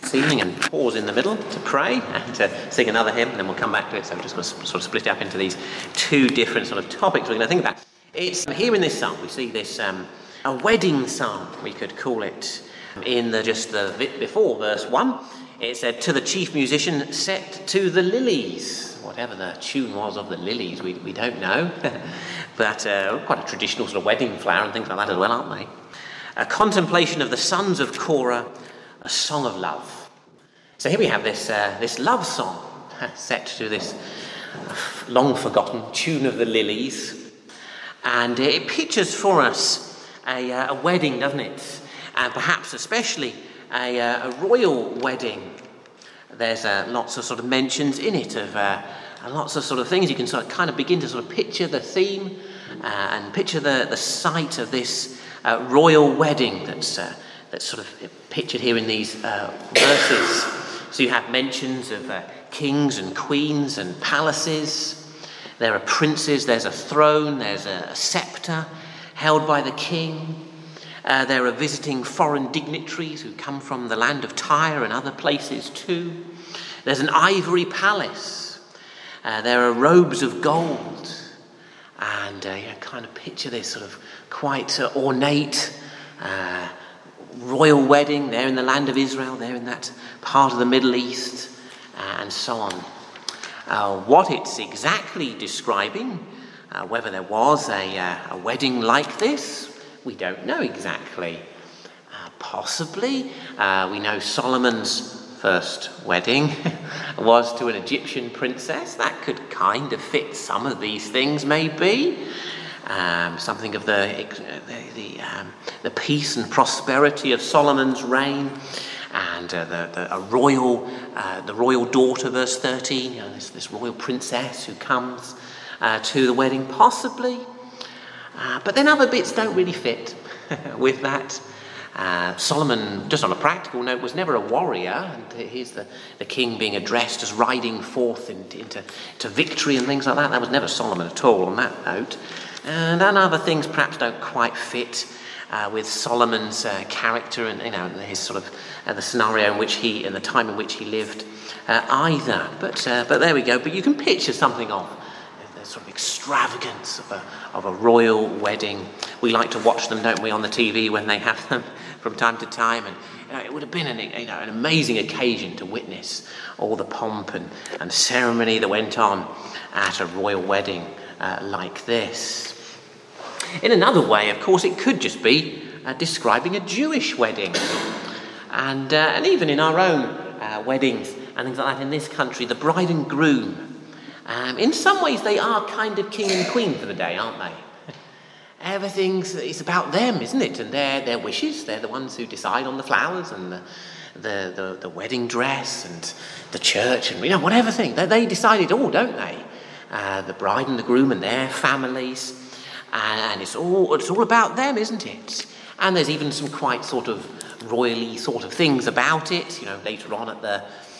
this evening and pause in the middle to pray and to sing another hymn, and then we'll come back to it. So we're just going to sort of split it up into these two different sort of topics we're going to think about. It's here in this psalm, we see this a wedding psalm, we could call it. In the bit before verse 1, it said, "To the chief musician set to the lilies." Whatever the tune was of the lilies, we don't know. But quite a traditional sort of wedding flower and things like that as well, aren't they? A contemplation of the sons of Korah, a song of love. So here we have this love song set to this long forgotten tune of the lilies, and it pictures for us a wedding, doesn't it? And perhaps especially a royal wedding. There's lots of sort of mentions in it of lots of sort of things. You can sort of kind of begin to sort of picture the theme and picture the sight of this royal wedding that's sort of pictured here in these verses. So you have mentions of kings and queens and palaces. There are princes, there's a throne, there's a scepter held by the king. There are visiting foreign dignitaries who come from the land of Tyre and other places too. There's an ivory palace. There are robes of gold. And you kind of picture this sort of quite ornate royal wedding there in the land of Israel, there in that part of the Middle East, and so on. What it's exactly describing, whether there was a wedding like this, we don't know exactly. Possibly. We know Solomon's first wedding was to an Egyptian princess. That could kind of fit some of these things, maybe. Something of the peace and prosperity of Solomon's reign, and the royal daughter, verse 13. You know, this royal princess who comes to the wedding, possibly. But then other bits don't really fit with that. Solomon, just on a practical note, was never a warrior. And here's the king being addressed as riding forth into victory and things like that. That was never Solomon at all on that note. And other things perhaps don't quite fit with Solomon's character and his sort of the scenario in which and the time in which he lived either. But there we go. But you can picture something of the sort of extravagance of a royal wedding. We like to watch them, don't we, on the TV when they have them from time to time, and it would have been an amazing occasion to witness all the pomp and ceremony that went on at a royal wedding like this. In another way, of course, it could just be describing a Jewish wedding, and even in our own weddings and things like that in this country, the bride and groom. In some ways, they are kind of king and queen for the day, aren't they? It's about them, isn't it? And their wishes. They're the ones who decide on the flowers and the wedding dress and the church and whatever thing. They decide it all, don't they? The bride and the groom and their families, and it's all about them, isn't it? And there's even some quite sort of royally sort of things about it. Later on at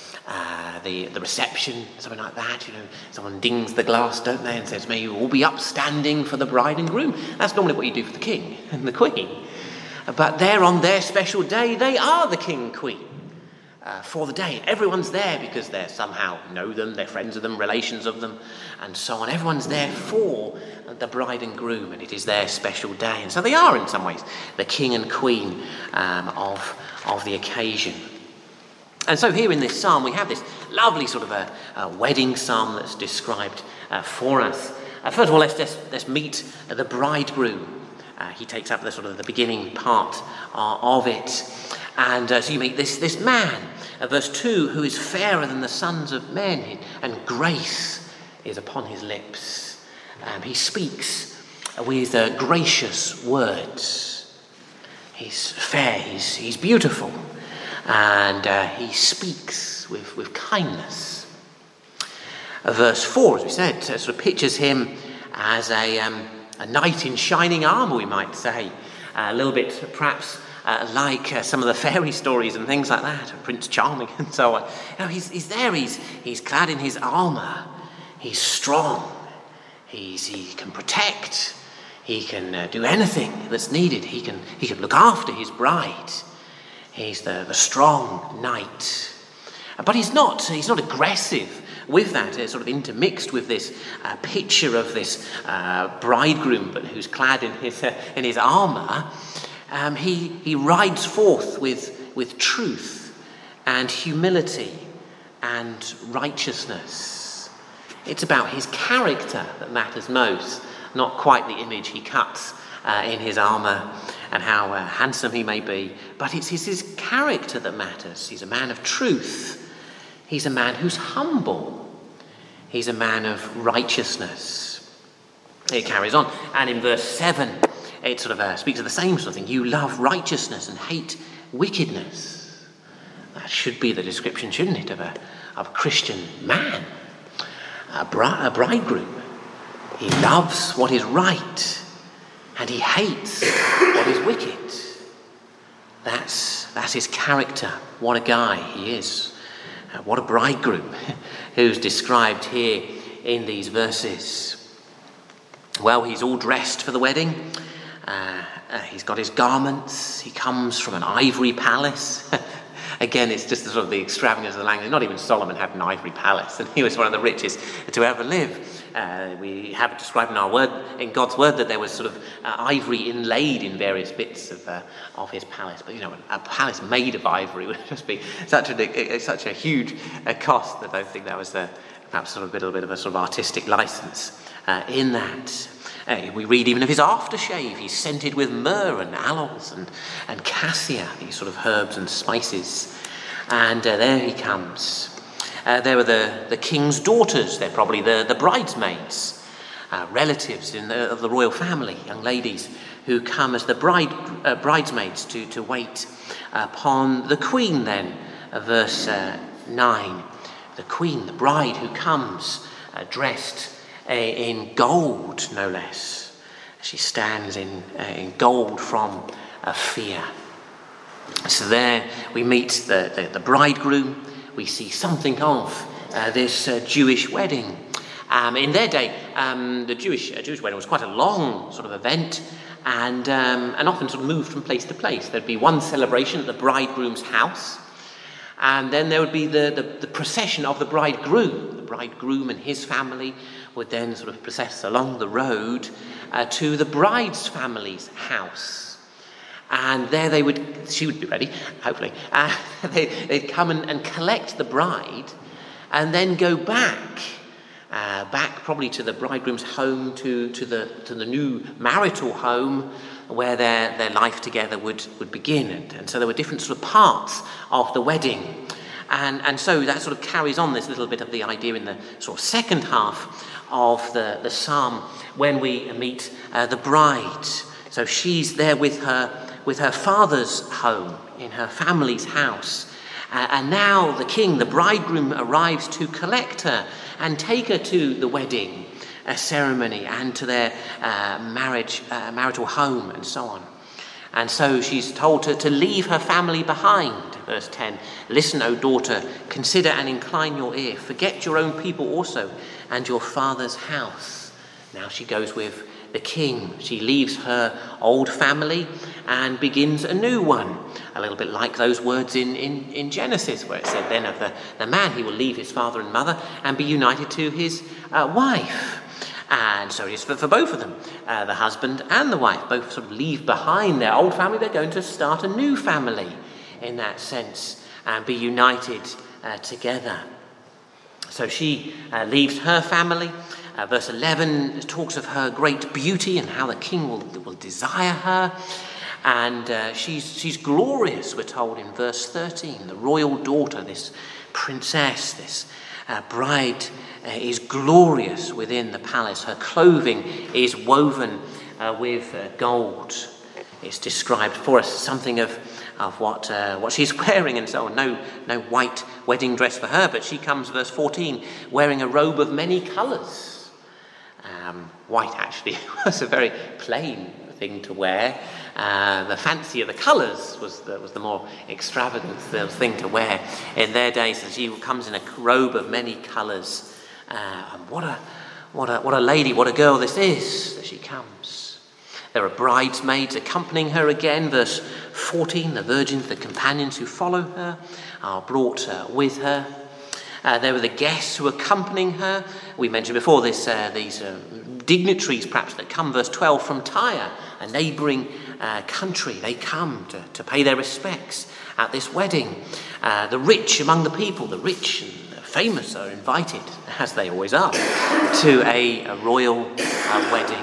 the reception, something like that. Someone dings the glass, don't they, and says, "May you all be upstanding for the bride and groom." That's normally what you do for the king and the queen. But they're on their special day. They are the king and queen for the day. Everyone's there because they somehow know them, they're friends of them, relations of them, and so on. Everyone's there for the bride and groom, and it is their special day. And so they are, in some ways, the king and queen of the occasion. And so here in this psalm, we have this lovely sort of a wedding psalm that's described for us. First of all, let's meet the bridegroom. He takes up the beginning part of it. And so you meet this man, verse 2, who is fairer than the sons of men, and grace is upon his lips. He speaks with gracious words. He's fair, he's beautiful. And he speaks with kindness. Verse 4, as we said, sort of pictures him as a knight in shining armour, we might say. A little bit perhaps like some of the fairy stories and things like that, Prince Charming and so on. He's there, he's clad in his armour. He's strong. He can protect. He can do anything that's needed. He can look after his bride. He's the strong knight. But he's not aggressive with that, sort of intermixed with this picture of this bridegroom, but who's clad in his armour. He rides forth with truth and humility and righteousness. It's about his character that matters most, not quite the image he cuts in his armour and how handsome he may be, but it's his character that matters. He's a man of truth. He's a man who's humble. He's a man of righteousness. It carries on. And in verse 7, it sort of speaks of the same sort of thing. You love righteousness and hate wickedness. That should be the description, shouldn't it, of a Christian man, a bridegroom. He loves what is right and he hates what is wicked. That's his character. What a guy he is. What a bridegroom who's described here in these verses. Well, he's all dressed for the wedding. He's got his garments. He comes from an ivory palace. Again, it's just sort of the extravagance of the language. Not even Solomon had an ivory palace, and he was one of the richest to ever live. We have it described in God's word that there was sort of ivory inlaid in various bits of his palace. But a palace made of ivory would just be such a huge cost that I don't think that was perhaps sort of a little bit of a sort of artistic license in that. We read even of his aftershave. He's scented with myrrh and aloes and cassia, these sort of herbs and spices. And there he comes. There were the king's daughters. They're probably the bridesmaids, relatives of the royal family, young ladies who come as the bridesmaids to wait upon the queen then. Verse 9. The queen, the bride who comes dressed in gold, no less. She stands in gold from fear. So there we meet the bridegroom. We see something of this Jewish wedding. In their day, the Jewish wedding was quite a long sort of event, and often sort of moved from place to place. There'd be one celebration at the bridegroom's house, and then there would be the procession of the bridegroom. The bridegroom and his family would then sort of process along the road to the bride's family's house. And there she would be ready, hopefully. They'd come and collect the bride and then go back probably to the bridegroom's home, to the new marital home where their life together would begin. And so there were different sort of parts of the wedding. And so that sort of carries on this little bit of the idea in the sort of second half of the psalm when we meet the bride. So she's there with her father's home, in her family's house. And now the king, the bridegroom, arrives to collect her and take her to the wedding ceremony and to their marital home and so on. And so she's told to leave her family behind. Verse 10, listen, O daughter, consider and incline your ear. Forget your own people also and your father's house. Now she goes with the king. She leaves her old family and begins a new one. A little bit like those words in Genesis, where it said then of the man, he will leave his father and mother and be united to his wife. And so it is for both of them, the husband and the wife, both sort of leave behind their old family. They're going to start a new family in that sense and be united together. So she leaves her family. Verse 11 talks of her great beauty and how the king will desire her. And she's glorious, we're told in verse 13. The royal daughter, this princess, this bride is glorious within the palace. Her clothing is woven with gold. It's described for us something of what she's wearing and so on. No white wedding dress for her, but she comes, verse 14, wearing a robe of many colours. White actually was a very plain thing to wear. The fancier the colours was the more extravagant thing to wear in their days. And she comes in a robe of many colours. And what a lady, what a girl this is that she comes. There are bridesmaids accompanying her again. Verse 14, the virgins, the companions who follow her, are brought with her. There were the guests who were accompanying her. We mentioned before these dignitaries, perhaps, that come, verse 12, from Tyre, a neighbouring country. They come to pay their respects at this wedding. The rich among the people, the rich and the famous, are invited, as they always are, to a royal wedding.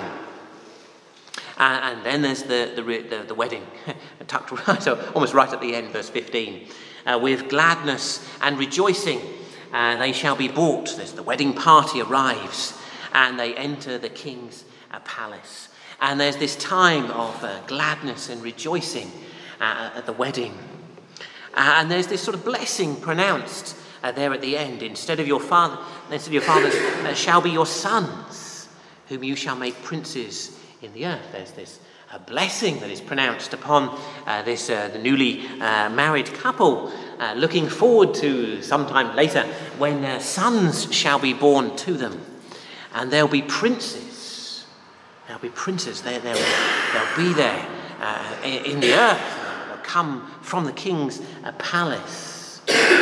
And then there's the wedding, tucked right, almost right at the end, verse 15. With gladness and rejoicing, they shall be brought. There's the wedding party arrives, and they enter the king's palace. And there's this time of gladness and rejoicing at the wedding. And there's this sort of blessing pronounced there at the end. Instead of your fathers shall be your sons, whom you shall make princes in the earth. There's this blessing that is pronounced upon the newly married couple, looking forward to sometime later when sons shall be born to them, and there'll be princes. There'll be princes. They'll be there in the earth. They'll come from the king's palace.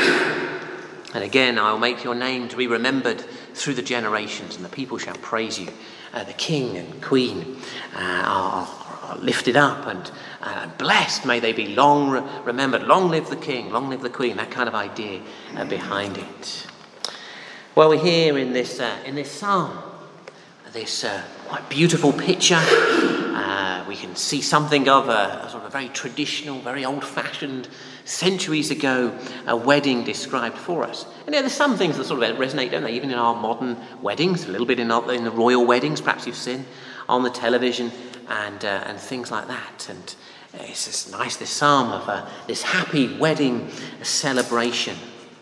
And again, I'll make your name to be remembered through the generations, and the people shall praise you. The king and queen are lifted up and blessed. May they be long remembered. Long live the king, long live the queen. That kind of idea behind it. Well, we hear in this psalm this quite beautiful picture. We can see something of a sort of very traditional, very old-fashioned, centuries ago, a wedding described for us. And there's some things that sort of resonate, don't they? Even in our modern weddings, a little bit in the royal weddings, perhaps you've seen on the television, and things like that. And it's just nice, this psalm of this happy wedding celebration.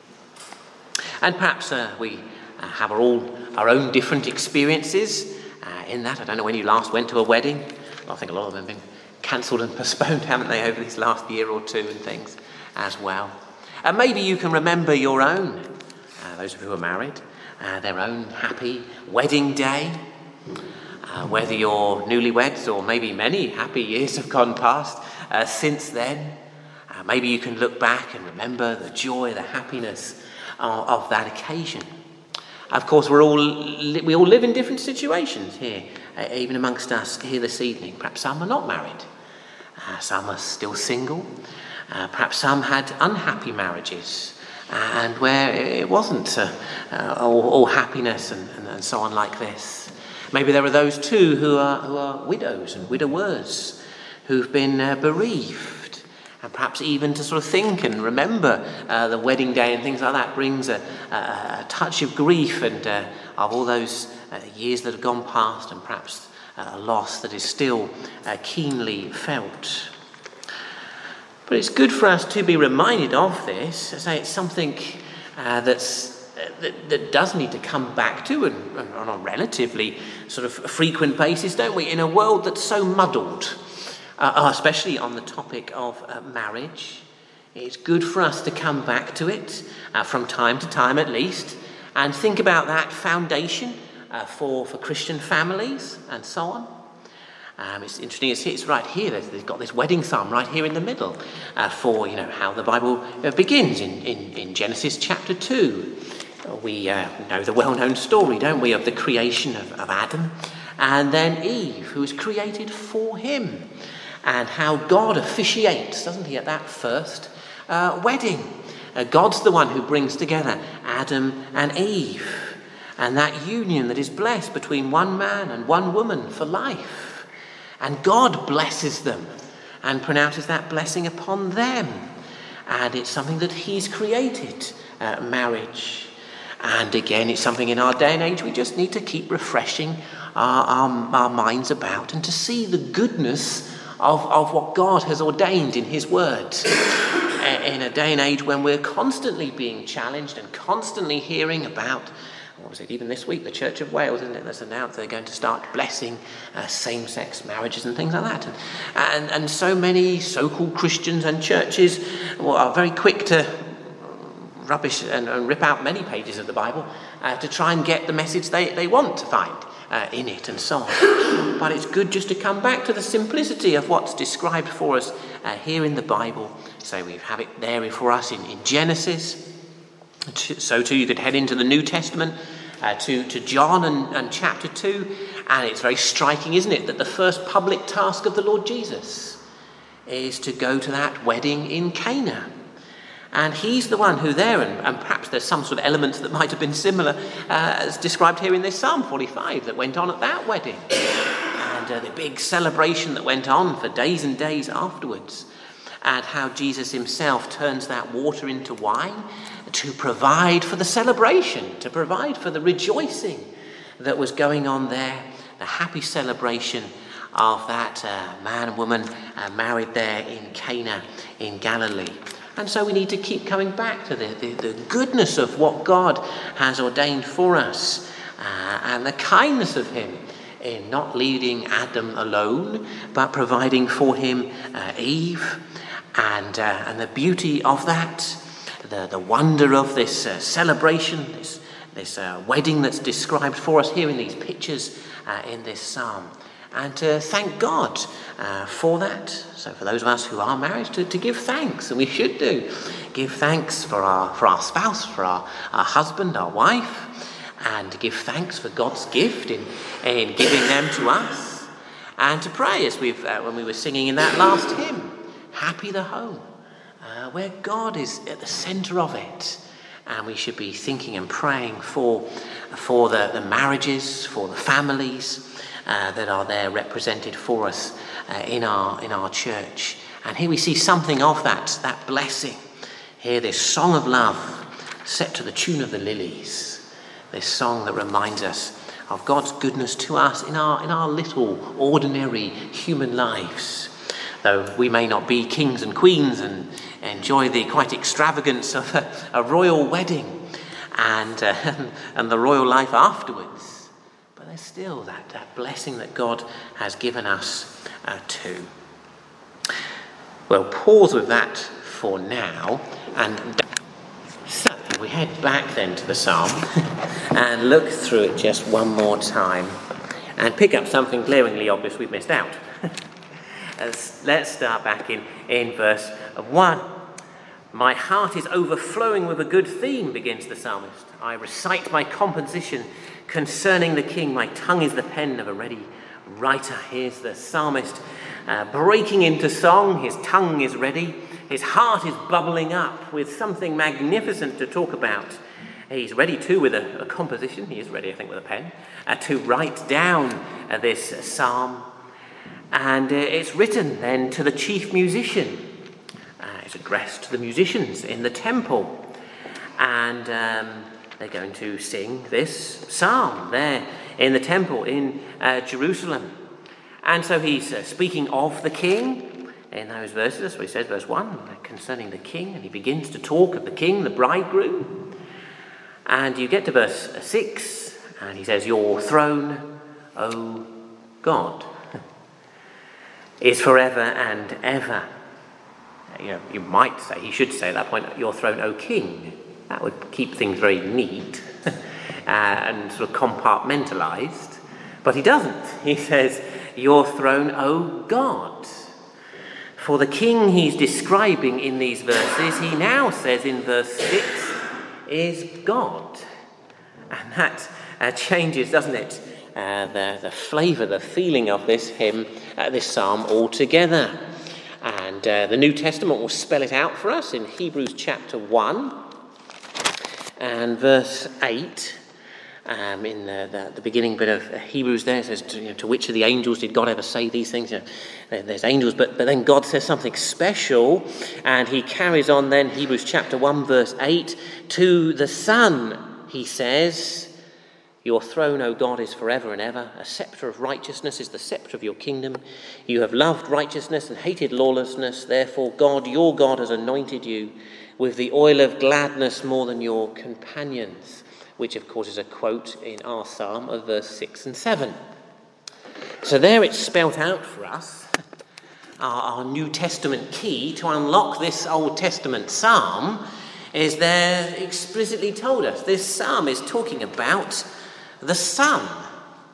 And perhaps we have our own different experiences in that. I don't know when you last went to a wedding. I think a lot of them have been cancelled and postponed, haven't they, over this last year or two and things as well. And maybe you can remember your own, those of you who are married, their own happy wedding day. Whether you're newlyweds or maybe many happy years have gone past since then. Maybe you can look back and remember the joy, the happiness of that occasion. Of course, we all live in different situations here, even amongst us here this evening. Perhaps some are not married. Some are still single. Perhaps some had unhappy marriages, and where it wasn't all happiness and so on like this. Maybe there are those too who are widows and widowers who've been bereaved, and perhaps even to sort of think and remember the wedding day and things like that brings a touch of grief and of all those years that have gone past, and perhaps a loss that is still keenly felt. But it's good for us to be reminded of this. I say it's something that does need to come back to and on a relatively sort of frequent basis, don't we? In a world that's so muddled, especially on the topic of marriage, it's good for us to come back to it from time to time at least, and think about that foundation for Christian families and so on. It's interesting, it's right here, they've got this wedding psalm right here in the middle for how the Bible begins in Genesis chapter 2. We know the well-known story, don't we, of the creation of Adam and then Eve, who was created for him, and how God officiates, doesn't he, at that first wedding. God's the one who brings together Adam and Eve, and that union that is blessed between one man and one woman for life. And God blesses them and pronounces that blessing upon them. And it's something that he's created, marriage. And again, it's something in our day and age we just need to keep refreshing our minds about, and to see the goodness of what God has ordained in his word. In a day and age when we're constantly being challenged and constantly hearing about, what was it, even this week, the Church of Wales, isn't it, that's announced they're going to start blessing same-sex marriages and things like that. And so many so-called Christians and churches are very quick to rubbish and rip out many pages of the Bible to try and get the message they want to find in it and so on. But it's good just to come back to the simplicity of what's described for us here in the Bible. So we have it there for us in Genesis. So too you could head into the New Testament to John and chapter 2. And it's very striking, isn't it, that the first public task of the Lord Jesus is to go to that wedding in Cana. And he's the one who there, and perhaps there's some sort of elements that might have been similar as described here in this Psalm 45 that went on at that wedding. And the big celebration that went on for days and days afterwards. And how Jesus himself turns that water into wine to provide for the celebration, to provide for the rejoicing that was going on there, the happy celebration of that man and woman married there in Cana in Galilee. And so we need to keep coming back to the goodness of what God has ordained for us and the kindness of him in not leaving Adam alone, but providing for him Eve, and the beauty of that, the wonder of this celebration, this wedding that's described for us here in these pictures in this psalm. And to thank God for that. So for those of us who are married, to give thanks, and we should do. Give thanks for our spouse, for our husband, our wife, and to give thanks for God's gift in giving them to us. And to pray, as when we were singing in that last hymn, Happy the Home, where God is at the centre of it. And we should be thinking and praying for the marriages, for the families, that are there represented for us in our church. And here we see something of that blessing. Here, this song of love set to the tune of the lilies. This song that reminds us of God's goodness to us in our little ordinary human lives. Though we may not be kings and queens and enjoy the quite extravagance of a royal wedding and the royal life afterwards. But there's still that blessing that God has given us too. Well, pause with that for now. And so we head back then to the psalm and look through it just one more time and pick up something glaringly obvious we've missed out. Let's start back in verse 1. My heart is overflowing with a good theme, begins the psalmist. I recite my composition concerning the king. My tongue is the pen of a ready writer. Here's the psalmist breaking into song. His tongue is ready. His heart is bubbling up with something magnificent to talk about. He's ready too with a composition. He is ready, I think, with a pen to write down this psalm. And it's written then to the chief musician. It's addressed to the musicians in the temple. And they're going to sing this psalm there in the temple in Jerusalem. And so he's speaking of the king in those verses. That's what he says, verse 1, concerning the king. And he begins to talk of the king, the bridegroom. And you get to verse 6, and he says, your throne, O God, is forever and ever. You might say, he should say at that point, your throne, O King. That would keep things very neat and sort of compartmentalised. But he doesn't. He says, your throne, O God. For the king he's describing in these verses, he now says in verse 6, is God. And that changes, doesn't it? The flavour, the feeling of this hymn, this psalm altogether. And the New Testament will spell it out for us in Hebrews chapter 1 and verse 8. In the beginning bit of Hebrews there, it says, to which of the angels did God ever say these things? There's angels, but then God says something special, and he carries on then, Hebrews chapter 1 verse 8, to the Son he says, your throne, O God, is forever and ever. A sceptre of righteousness is the sceptre of your kingdom. You have loved righteousness and hated lawlessness. Therefore, God, your God, has anointed you with the oil of gladness more than your companions, which, of course, is a quote in our psalm of verse 6 and 7. So there it's spelt out for us, our New Testament key to unlock this Old Testament psalm is there explicitly told us. This psalm is talking about the Son.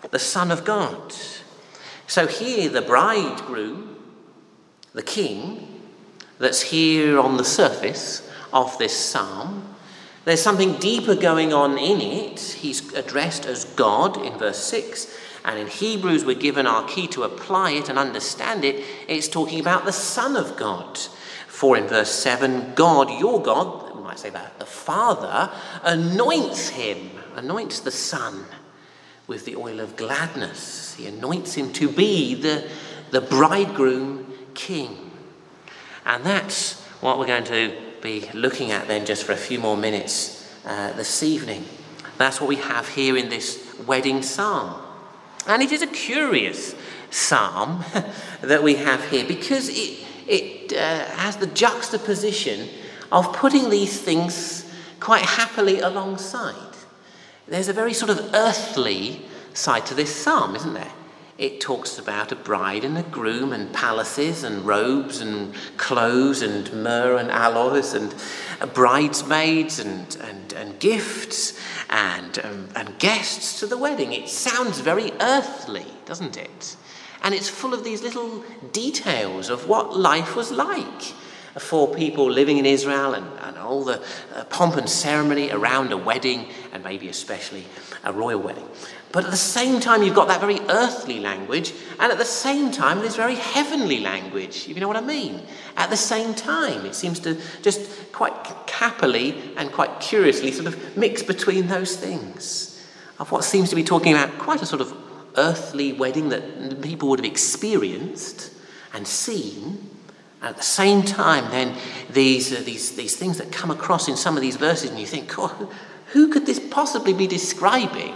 the Son of God. So here the bridegroom, the king, that's here on the surface of this psalm, there's something deeper going on in it. He's addressed as God in verse 6, and in Hebrews we're given our key to apply it and understand it. It's talking about the Son of God. For in verse 7, God, your God, we might say that, the Father, anoints him, anoints the Son with the oil of gladness. He anoints him to be the bridegroom king. And that's what we're going to be looking at then just for a few more minutes this evening. That's what we have here in this wedding psalm. And it is a curious psalm that we have here because it has the juxtaposition of putting these things quite happily alongside. There's a very sort of earthly side to this psalm, isn't there? It talks about a bride and a groom and palaces and robes and clothes and myrrh and aloes and bridesmaids and gifts and guests to the wedding. It sounds very earthly, doesn't it? And it's full of these little details of what life was like for people living in Israel and all the pomp and ceremony around a wedding, and maybe especially a royal wedding. But at the same time, you've got that very earthly language, and at the same time, this very heavenly language, if you know what I mean. At the same time, it seems to just quite happily and quite curiously sort of mix between those things of what seems to be talking about quite a sort of earthly wedding that people would have experienced and seen. At the same time, then, these things that come across in some of these verses, and you think, oh, who could this possibly be describing?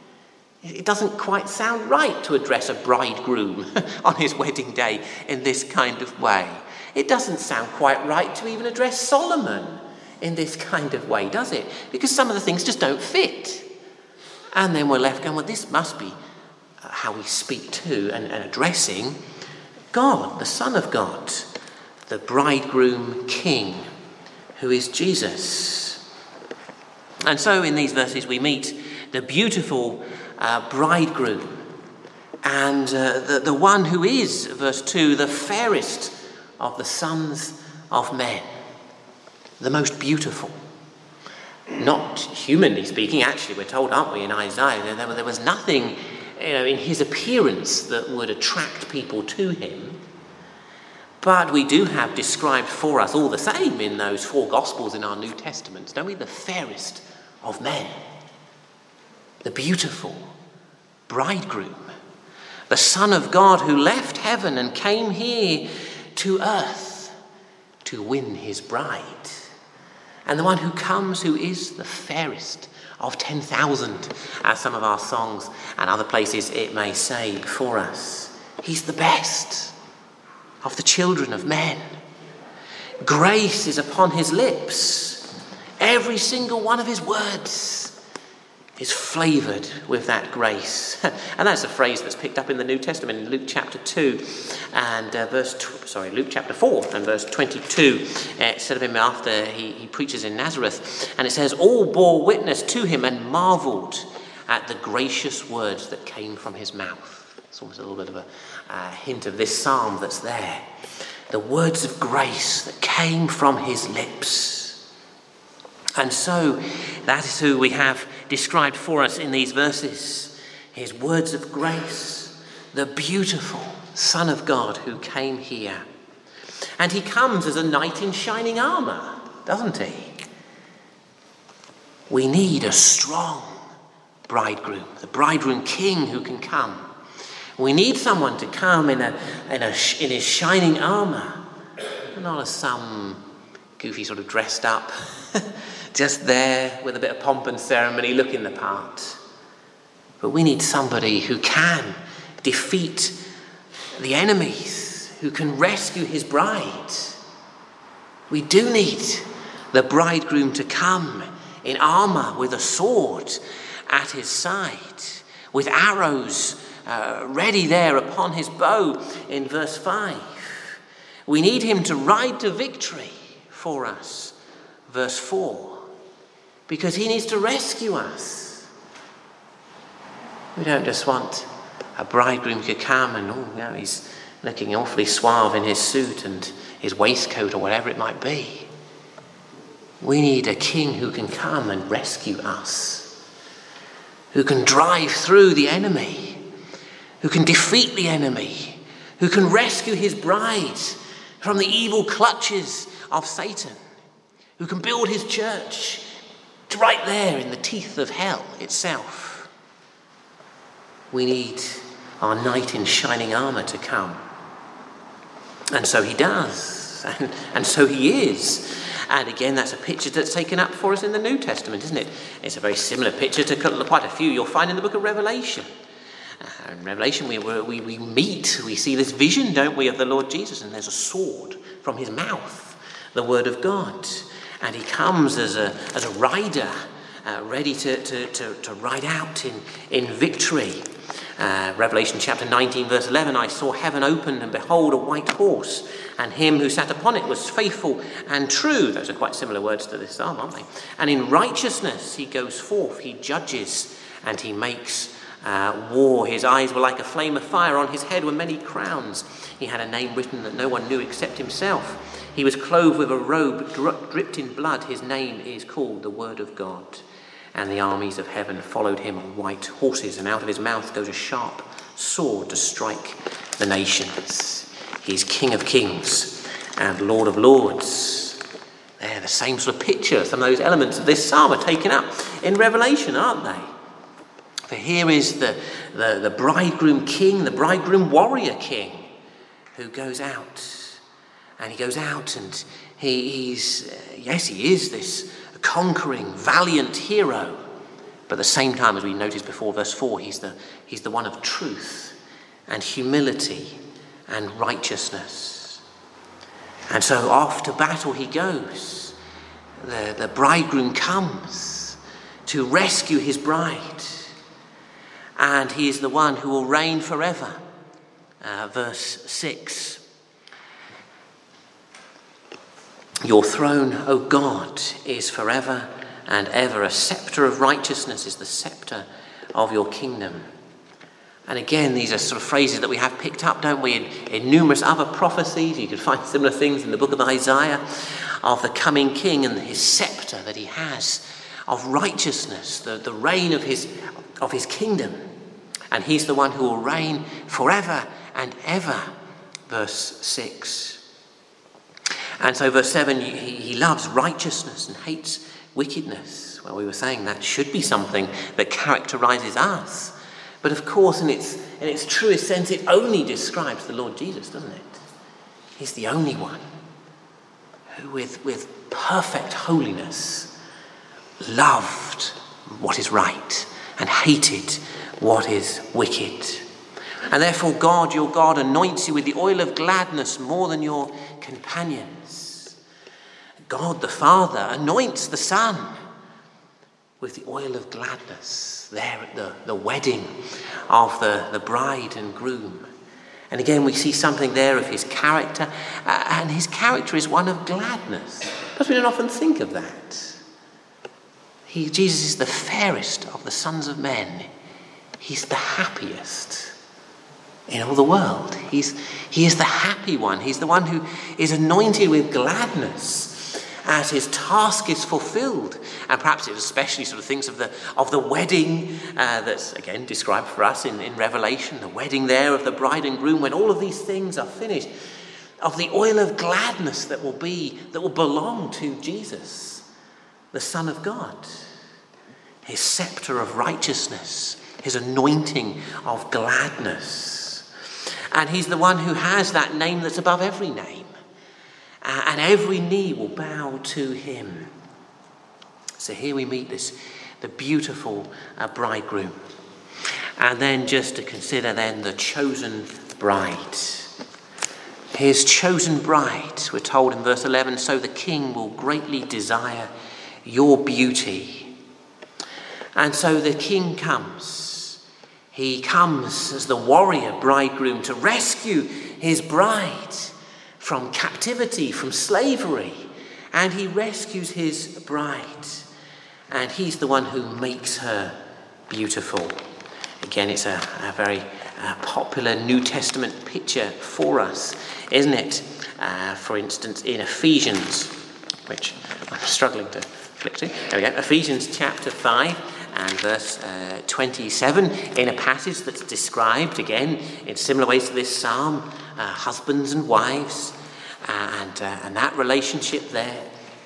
It doesn't quite sound right to address a bridegroom on his wedding day in this kind of way. It doesn't sound quite right to even address Solomon in this kind of way, does it? Because some of the things just don't fit. And then we're left going, well, this must be how we speak to and addressing God, the Son of God, the bridegroom king, who is Jesus. And so in these verses we meet the beautiful bridegroom and the one who is, verse 2, the fairest of the sons of men, the most beautiful. Not humanly speaking, actually, we're told, aren't we, in Isaiah, there was nothing in his appearance that would attract people to him. But we do have described for us all the same in those 4 Gospels in our New Testament, don't we? The fairest of men, the beautiful bridegroom, the Son of God who left heaven and came here to earth to win his bride, and the one who comes who is the fairest of 10,000, as some of our songs and other places it may say for us. He's the best of the children of men. Grace is upon his lips. Every single one of his words is flavoured with that grace. And that's a phrase that's picked up in the New Testament in Luke chapter 2 and Luke chapter 4 and verse 22. It said of him after he preaches in Nazareth, and it says, all bore witness to him and marvelled at the gracious words that came from his mouth. It's almost a little bit of a hint of this psalm that's there. The words of grace that came from his lips. And so that is who we have described for us in these verses. His words of grace, the beautiful Son of God who came here. And he comes as a knight in shining armour, doesn't he? We need a strong bridegroom, the bridegroom king who can come. We need someone to come in his shining armour, not as some goofy sort of dressed up, just there with a bit of pomp and ceremony, looking the part. But we need somebody who can defeat the enemies, who can rescue his bride. We do need the bridegroom to come in armour with a sword at his side, with arrows ready there upon his bow in verse 5. We need him to ride to victory for us, verse 4, because he needs to rescue us. We don't just want a bridegroom who could come and, he's looking awfully suave in his suit and his waistcoat or whatever it might be. We need a king who can come and rescue us, who can drive through the enemy, who can defeat the enemy, who can rescue his bride from the evil clutches of Satan, who can build his church right there in the teeth of hell itself. We need our knight in shining armour to come. And so he does, and so he is. And again, that's a picture that's taken up for us in the New Testament, isn't it? It's a very similar picture to quite a few you'll find in the book of Revelation. In Revelation, we see this vision, don't we, of the Lord Jesus, and there's a sword from his mouth, the word of God. And he comes as a rider, ready to ride out in victory. Revelation chapter 19 verse 11, I saw heaven opened, and behold a white horse, and him who sat upon it was faithful and true. Those are quite similar words to this psalm, aren't they? And in righteousness he goes forth, he judges and he makes war. His eyes were like a flame of fire, on his head were many crowns. He had a name written that no one knew except himself. He was clothed with a robe dripped in blood. His name is called the Word of God. And the armies of heaven followed him on white horses, and out of his mouth goes a sharp sword to strike the nations. He's King of kings and Lord of lords. They're the same sort of picture. Some of those elements of this psalm are taken up in Revelation, aren't they? For here is the bridegroom king, the bridegroom warrior king, who goes out. And he goes out and he is this conquering, valiant hero. But at the same time, as we noticed before, verse 4, he's the one of truth and humility and righteousness. And so off to battle he goes. The bridegroom comes to rescue his bride. And he is the one who will reign forever. Verse 6. Your throne, O God, is forever and ever. A scepter of righteousness is the scepter of your kingdom. And again, these are sort of phrases that we have picked up, don't we, in numerous other prophecies. You can find similar things in the book of Isaiah of the coming king and his scepter that he has of righteousness, the reign of his kingdom. And he's the one who will reign forever and ever. Verse 6. And so verse 7, he loves righteousness and hates wickedness. Well, we were saying that should be something that characterises us. But of course, in its truest sense, it only describes the Lord Jesus, doesn't it? He's the only one who, with perfect holiness, loved what is right and hated what is wicked. And therefore God, your God, anoints you with the oil of gladness more than your companions. God the Father anoints the Son with the oil of gladness there at the wedding of the bride and groom. And again, we see something there of his character, and his character is one of gladness. But we don't often think of that. Jesus is the fairest of the sons of men. He's the happiest in all the world. He is the happy one. He's the one who is anointed with gladness as his task is fulfilled. And perhaps it especially sort of thinks of the wedding that's again described for us in Revelation, the wedding there of the bride and groom, when all of these things are finished, of the oil of gladness that will belong to Jesus, the Son of God. His scepter of righteousness, his anointing of gladness. And he's the one who has that name that's above every name. And every knee will bow to him. So here we meet the beautiful bridegroom. And then just to consider then the chosen bride. His chosen bride, we're told in verse 11, so the king will greatly desire your beauty. And so the king comes. He comes as the warrior bridegroom to rescue his bride from captivity, from slavery. And he rescues his bride. And he's the one who makes her beautiful. Again, it's a very popular New Testament picture for us, isn't it? For instance, in Ephesians, which I'm struggling to flick to. There we go. Ephesians chapter 5 and verse 27, in a passage that's described, again, in similar ways to this psalm, husbands and wives, and that relationship there.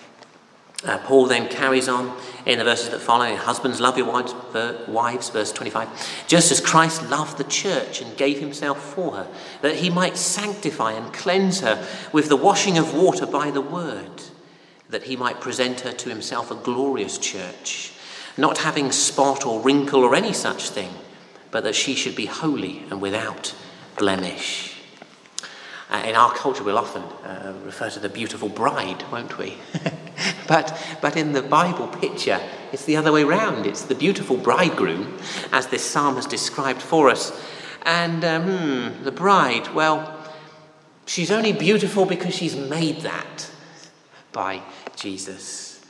Paul then carries on in the verses that follow. Husbands, love your wives, verse 25. Just as Christ loved the church and gave himself for her, that he might sanctify and cleanse her with the washing of water by the word, that he might present her to himself a glorious church, not having spot or wrinkle or any such thing, but that she should be holy and without blemish. In our culture, we'll often refer to the beautiful bride, won't we? But in the Bible picture, it's the other way round. It's the beautiful bridegroom, as this psalm has described for us. And the bride, well, she's only beautiful because she's made that by Jesus.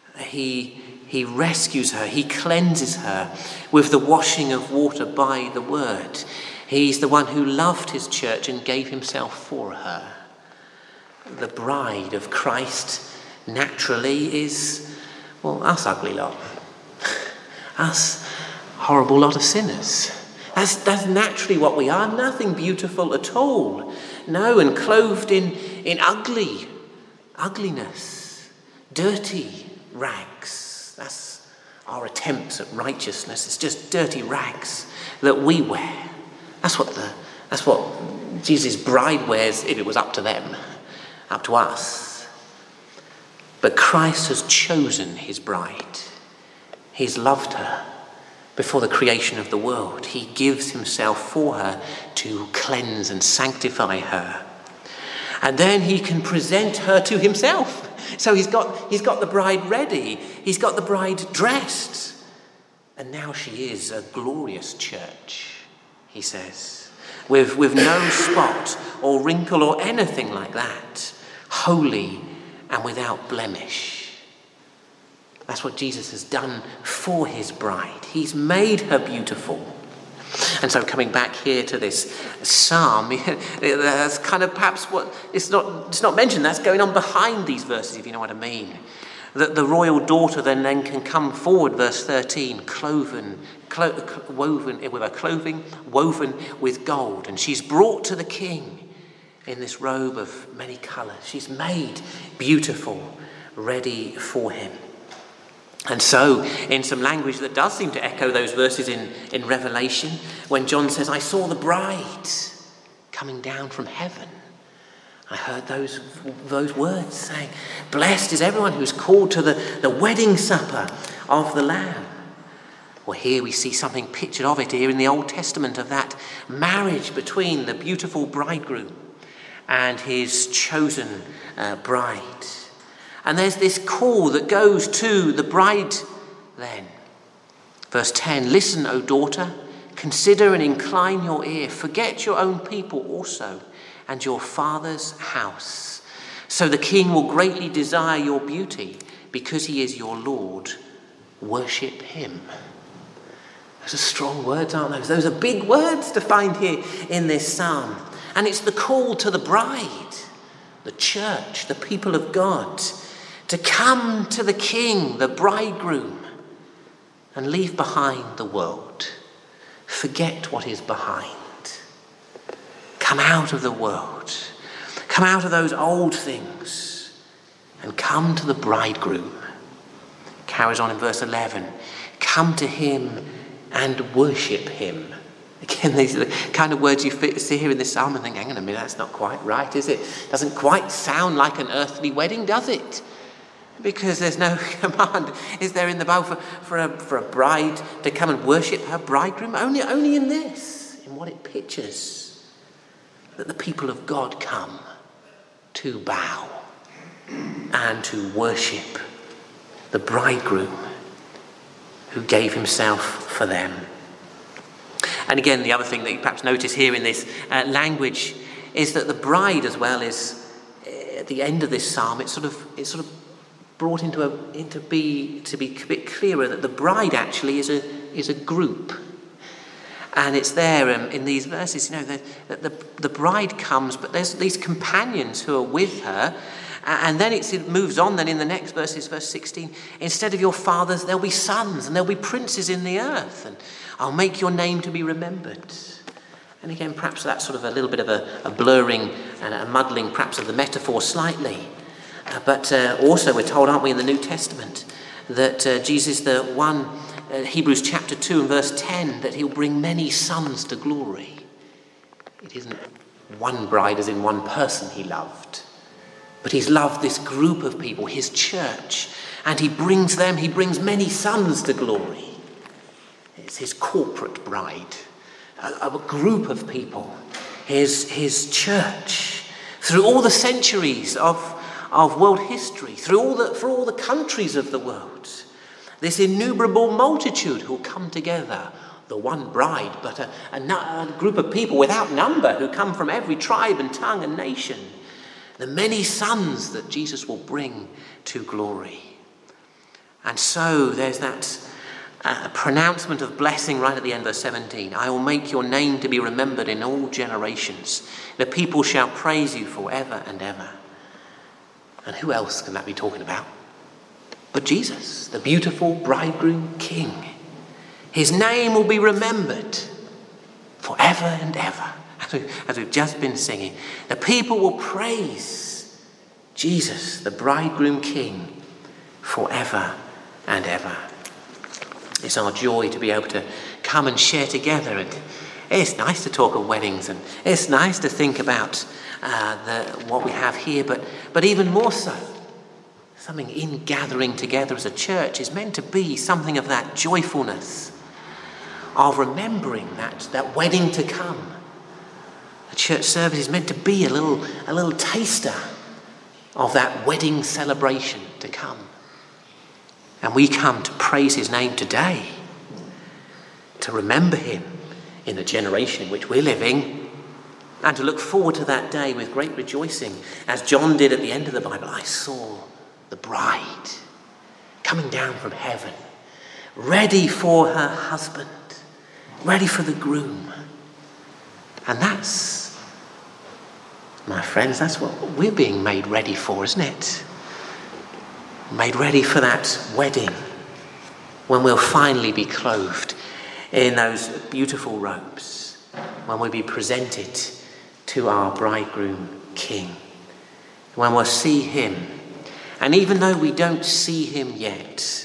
He rescues her, he cleanses her with the washing of water by the word. He's the one who loved his church and gave himself for her. The bride of Christ naturally is, well, us ugly lot. Us horrible lot of sinners. That's naturally what we are. Nothing beautiful at all. No, and clothed in ugliness, dirty rags. That's our attempts at righteousness. It's just dirty rags that we wear. That's what Jesus' bride wears if it was up to them, up to us. But Christ has chosen his bride. He's loved her before the creation of the world. He gives himself for her to cleanse and sanctify her. And then he can present her to himself. So he's got the bride ready. He's got the bride dressed. And now she is a glorious church, he says, with no spot or wrinkle or anything like that, holy and without blemish. That's what Jesus has done for his bride. He's made her beautiful. And so coming back here to this psalm, that's kind of perhaps what, it's not mentioned, that's going on behind these verses, if you know what I mean. That the royal daughter then can come forward, verse 13, woven with her clothing, woven with gold. And she's brought to the king in this robe of many colours. She's made beautiful, ready for him. And so, in some language that does seem to echo those verses in Revelation, when John says, I saw the bride coming down from heaven. I heard those words saying, blessed is everyone who's called to the wedding supper of the Lamb. Well, here we see something pictured of it here in the Old Testament, of that marriage between the beautiful bridegroom and his chosen bride. And there's this call that goes to the bride then. Verse 10, listen, O daughter, consider and incline your ear. Forget your own people also, and your father's house. So the king will greatly desire your beauty, because he is your Lord. Worship him. Those are strong words, aren't those? Those are big words to find here in this psalm. And it's the call to the bride, the church, the people of God, to come to the king, the bridegroom, and leave behind the world. Forget what is behind. Come out of the world. Come out of those old things and come to the bridegroom. Carries on in verse 11. Come to him and worship him. Again, these are the kind of words you see here in this psalm and think, hang on a minute, that's not quite right, is it? Doesn't quite sound like an earthly wedding, does it? Because there's no command, is there, in the Bible for a bride to come and worship her bridegroom? Only in this, in what it pictures. That the people of God come to bow and to worship the bridegroom who gave himself for them. And again, the other thing that you perhaps notice here in this language is that the bride, as well, is at the end of this psalm, it's sort of brought to be a bit clearer that the bride actually is a group. And it's there in these verses, that the bride comes, but there's these companions who are with her. And then it moves on then in the next verses, verse 16. Instead of your fathers, there'll be sons, and there'll be princes in the earth. And I'll make your name to be remembered. And again, perhaps that's sort of a little bit of a blurring and a muddling perhaps of the metaphor slightly. But also we're told, aren't we, in the New Testament, that Jesus, the one, Hebrews chapter 2 and verse 10, that he'll bring many sons to glory. It isn't one bride as in one person he loved, but he's loved this group of people, his church, and he brings many sons to glory. It's his corporate bride, a group of people, his church, through all the centuries of world history, for all the countries of the world. This innumerable multitude who will come together, the one bride, but a group of people without number who come from every tribe and tongue and nation. The many sons that Jesus will bring to glory. And so there's that pronouncement of blessing right at the end, verse 17. I will make your name to be remembered in all generations. The people shall praise you forever and ever. And who else can that be talking about but Jesus, the beautiful bridegroom king? His name will be remembered forever and ever. As we've just been singing, the people will praise Jesus, the bridegroom king, forever and ever. It's our joy to be able to come and share together. And it's nice to talk of weddings, and it's nice to think about what we have here, but even more so, something in gathering together as a church is meant to be something of that joyfulness, of remembering that wedding to come. A church service is meant to be a little taster of that wedding celebration to come. And we come to praise his name today, to remember him in the generation in which we're living, and to look forward to that day with great rejoicing. As John did at the end of the Bible, I saw the bride coming down from heaven, ready for her husband, ready for the groom. And that's, my friends, that's what we're being made ready for, isn't it? Made ready for that wedding when we'll finally be clothed in those beautiful robes, when we'll be presented to our bridegroom king, when we'll see him. And even though we don't see him yet,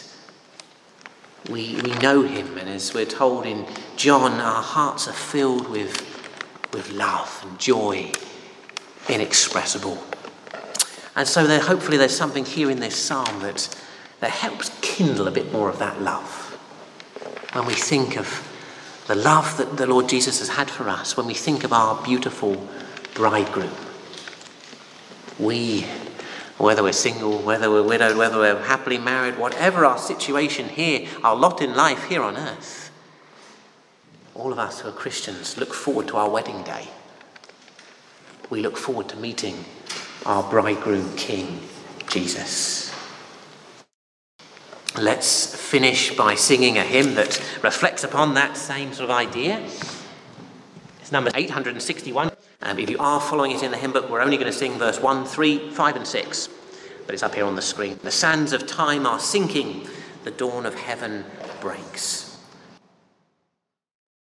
we know him. And as we're told in John, our hearts are filled with love and joy inexpressible. And so hopefully there's something here in this psalm that helps kindle a bit more of that love. When we think of the love that the Lord Jesus has had for us, when we think of our beautiful bridegroom, we, whether we're single, whether we're widowed, whether we're happily married, whatever our situation here, our lot in life here on earth, all of us who are Christians look forward to our wedding day. We look forward to meeting our bridegroom king, Jesus. Let's finish by singing a hymn that reflects upon that same sort of idea. It's number 861. If you are following it in the hymn book, we're only going to sing verse 1, 3, 5 and 6. But it's up here on the screen. The sands of time are sinking, the dawn of heaven breaks.